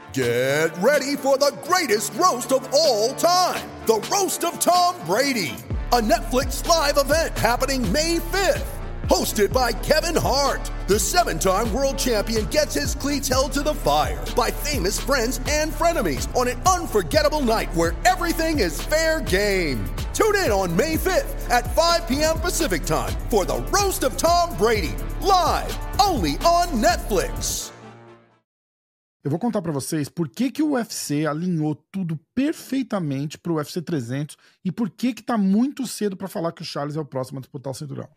Get ready for the greatest roast of all time, the Roast of Tom Brady, a Netflix live event happening May 5th. Hosted by Kevin Hart, the seven-time world champion gets his cleats held to the fire by famous friends and frenemies on an unforgettable night where everything is fair game. Tune in on May 5th at 5 p.m. Pacific time for the Roast of Tom Brady, live only on Netflix. Eu vou contar pra vocês por que o UFC alinhou tudo perfeitamente pro UFC 300 e por que tá muito cedo pra falar que o Charles é o próximo a disputar o cinturão.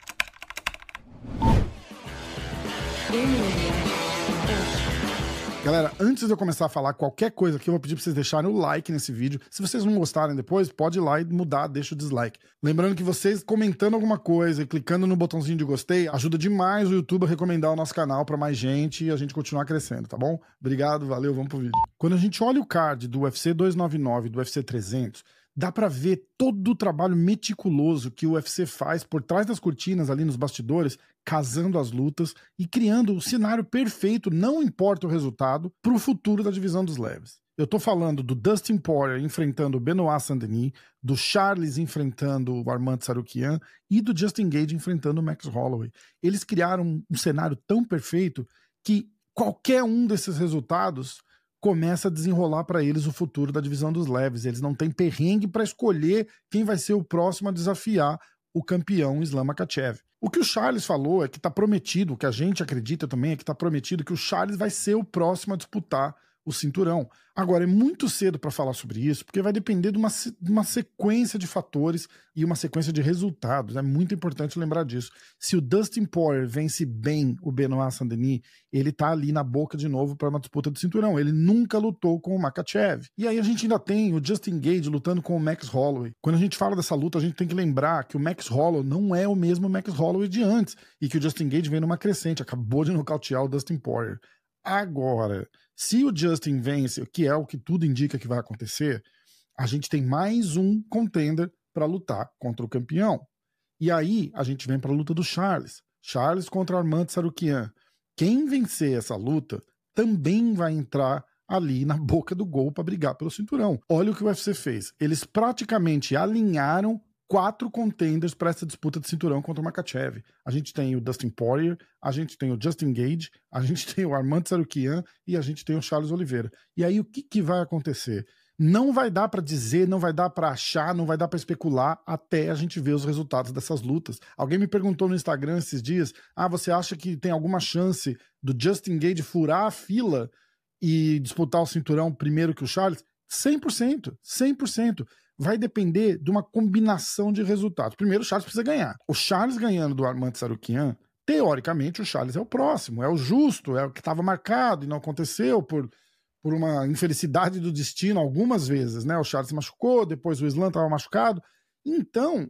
Galera, antes de eu começar a falar qualquer coisa aqui, eu vou pedir pra vocês deixarem o like nesse vídeo. Se vocês não gostarem depois, pode ir lá e mudar, deixa o dislike. Lembrando que vocês comentando alguma coisa e clicando no botãozinho de gostei, ajuda demais o YouTube a recomendar o nosso canal pra mais gente e a gente continuar crescendo, tá bom? Obrigado, valeu, vamos pro vídeo. Quando a gente olha o card do UFC 299 e do UFC 300, dá pra ver todo o trabalho meticuloso que o UFC faz por trás das cortinas ali nos bastidores, casando as lutas e criando o cenário perfeito, não importa o resultado, pro futuro da divisão dos leves. Eu tô falando do Dustin Poirier enfrentando o Benoit Saint-Denis, do Charles enfrentando o Armand Tsarukyan e do Justin Gage enfrentando o Max Holloway. Eles criaram um cenário tão perfeito que qualquer um desses resultados começa a desenrolar para eles o futuro da divisão dos leves. Eles não têm perrengue para escolher quem vai ser o próximo a desafiar o campeão Islam Makhachev. O que o Charles falou é que está prometido, o que a gente acredita também é que está prometido que o Charles vai ser o próximo a disputar o cinturão. Agora, é muito cedo para falar sobre isso, porque vai depender de uma sequência de fatores e uma sequência de resultados. É muito importante lembrar disso. Se o Dustin Poirier vence bem o Benoit Saint-Denis, ele tá ali na boca de novo para uma disputa de cinturão. Ele nunca lutou com o Makhachev. E aí a gente ainda tem o Justin Gage lutando com o Max Holloway. Quando a gente fala dessa luta, a gente tem que lembrar que o Max Holloway não é o mesmo Max Holloway de antes e que o Justin Gage vem numa crescente, acabou de nocautear o Dustin Poirier. Agora, se o Justin vence, que é o que tudo indica que vai acontecer, a gente tem mais um contender para lutar contra o campeão. E aí a gente vem para a luta do Charles. Charles contra Armand Tsarukyan. Quem vencer essa luta também vai entrar ali na boca do gol para brigar pelo cinturão. Olha o que o UFC fez. Eles praticamente alinharam 4 contenders para essa disputa de cinturão contra o Makhachev. A gente tem o Dustin Poirier, a gente tem o Justin Gage, a gente tem o Armand Tsarukyan e a gente tem o Charles Oliveira. E aí o que vai acontecer? Não vai dar para dizer, não vai dar para achar, não vai dar para especular até a gente ver os resultados dessas lutas. Alguém me perguntou no Instagram esses dias, você acha que tem alguma chance do Justin Gage furar a fila e disputar o cinturão primeiro que o Charles? 100%, 100%. Vai depender de uma combinação de resultados. Primeiro, o Charles precisa ganhar. O Charles ganhando do Armand Tsarukyan, teoricamente, o Charles é o próximo, é o justo, é o que estava marcado e não aconteceu por uma infelicidade do destino algumas vezes, né? O Charles se machucou, depois o Islam estava machucado. Então,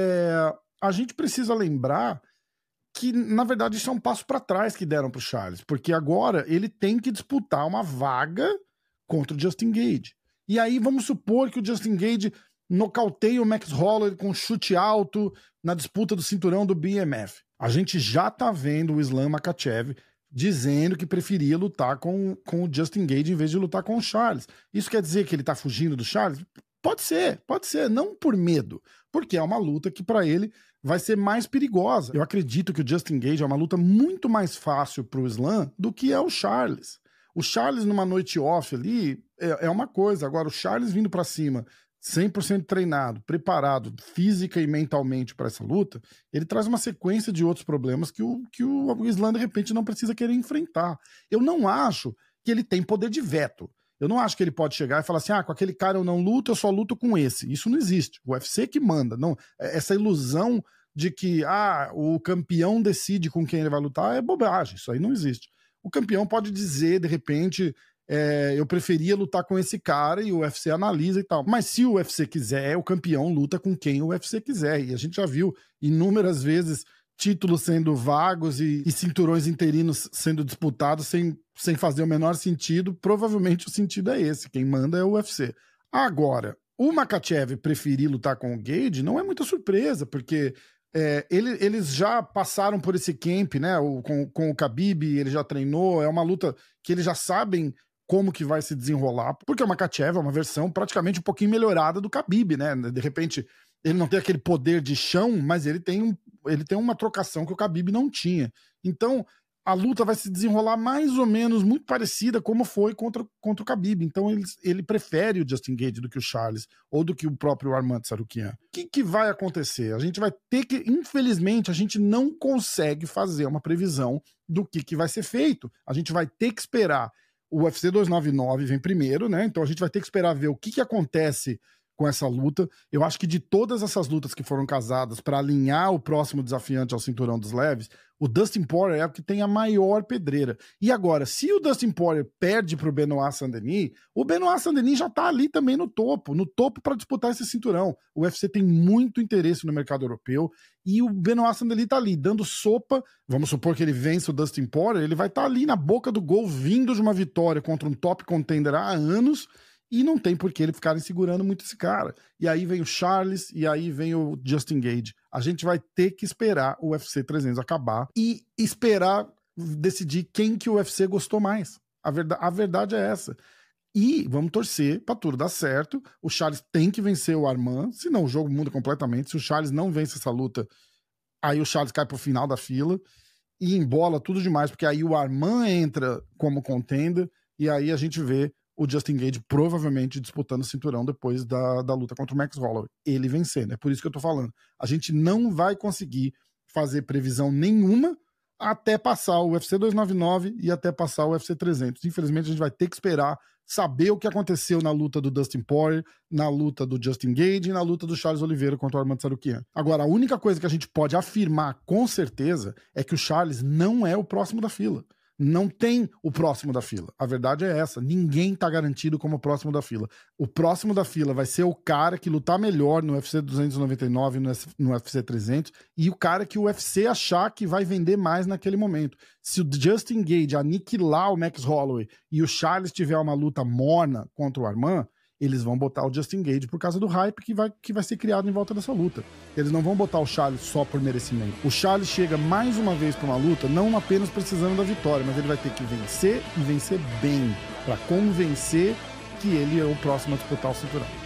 a gente precisa lembrar que, na verdade, isso é um passo para trás que deram para o Charles, porque agora ele tem que disputar uma vaga contra o Justin Gage. E aí vamos supor que o Justin Gage nocauteia o Max Holloway com chute alto na disputa do cinturão do BMF. A gente já tá vendo o Islam Makhachev dizendo que preferia lutar com o Justin Gage em vez de lutar com o Charles. Isso quer dizer que ele tá fugindo do Charles? Pode ser, não por medo, porque é uma luta que para ele vai ser mais perigosa. Eu acredito que o Justin Gage é uma luta muito mais fácil pro Islam do que é o Charles. O Charles numa noite off ali é uma coisa, agora o Charles vindo pra cima 100% treinado, preparado física e mentalmente para essa luta, ele traz uma sequência de outros problemas que o Islam de repente não precisa querer enfrentar. Eu não acho que ele tem poder de veto. Eu não acho que ele pode chegar e falar assim, com aquele cara eu não luto, eu só luto com esse. Isso não existe. O UFC que manda. Não, essa ilusão de que o campeão decide com quem ele vai lutar é bobagem. Isso aí não existe. O campeão pode dizer, de repente, eu preferia lutar com esse cara e o UFC analisa e tal. Mas se o UFC quiser, o campeão luta com quem o UFC quiser. E a gente já viu inúmeras vezes títulos sendo vagos e cinturões interinos sendo disputados sem fazer o menor sentido. Provavelmente o sentido é esse. Quem manda é o UFC. Agora, o Makhachev preferir lutar com o Gage não é muita surpresa, porque eles já passaram por esse camp, né? Com o Khabib, ele já treinou, é uma luta que eles já sabem como que vai se desenrolar, porque o Makhachev é uma versão praticamente um pouquinho melhorada do Khabib, né? De repente, ele não tem aquele poder de chão, mas ele tem uma trocação que o Khabib não tinha. Então, a luta vai se desenrolar mais ou menos muito parecida como foi contra o Khabib. Então ele prefere o Justin Gaethje do que o Charles ou do que o próprio Arman Tsarukyan. O que vai acontecer? A gente vai ter que, infelizmente, a gente não consegue fazer uma previsão do que vai ser feito. A gente vai ter que esperar. O UFC 299 vem primeiro, né? Então a gente vai ter que esperar ver o que acontece com essa luta. Eu acho que de todas essas lutas que foram casadas para alinhar o próximo desafiante ao cinturão dos leves, o Dustin Poirier é o que tem a maior pedreira. E agora, se o Dustin Poirier perde para o Benoit Saint-Denis, o Benoit Saint-Denis já está ali também no topo para disputar esse cinturão. O UFC tem muito interesse no mercado europeu e o Benoit Saint-Denis está ali dando sopa. Vamos supor que ele vence o Dustin Poirier, ele vai estar ali na boca do gol, vindo de uma vitória contra um top contender há anos. E não tem por que ele ficarem segurando muito esse cara. E aí vem o Charles, e aí vem o Justin Gaethje. A gente vai ter que esperar o UFC 300 acabar e esperar decidir quem que o UFC gostou mais. A verdade é essa. E vamos torcer para tudo dar certo. O Charles tem que vencer o Arman, senão o jogo muda completamente. Se o Charles não vence essa luta, aí o Charles cai pro final da fila e embola tudo demais, porque aí o Arman entra como contender e aí a gente vê o Justin Gaethje provavelmente disputando o cinturão depois da luta contra o Max Holloway. Ele vencendo, é por isso que eu tô falando. A gente não vai conseguir fazer previsão nenhuma até passar o UFC 299 e até passar o UFC 300. Infelizmente, a gente vai ter que esperar saber o que aconteceu na luta do Dustin Poirier, na luta do Justin Gaethje e na luta do Charles Oliveira contra o Arman Tsarukyan. Agora, a única coisa que a gente pode afirmar com certeza é que o Charles não é o próximo da fila. Não tem o próximo da fila. A verdade é essa. Ninguém tá garantido como o próximo da fila. O próximo da fila vai ser o cara que lutar melhor no UFC 299 e no UFC 300 e o cara que o UFC achar que vai vender mais naquele momento. Se o Justin Gaethje aniquilar o Max Holloway e o Charles tiver uma luta morna contra o Arman, eles vão botar o Justin Gaethje por causa do hype que vai ser criado em volta dessa luta. Eles não vão botar o Charles só por merecimento. O Charles chega mais uma vez para uma luta, não apenas precisando da vitória, mas ele vai ter que vencer e vencer bem, para convencer que ele é o próximo a disputar o cinturão.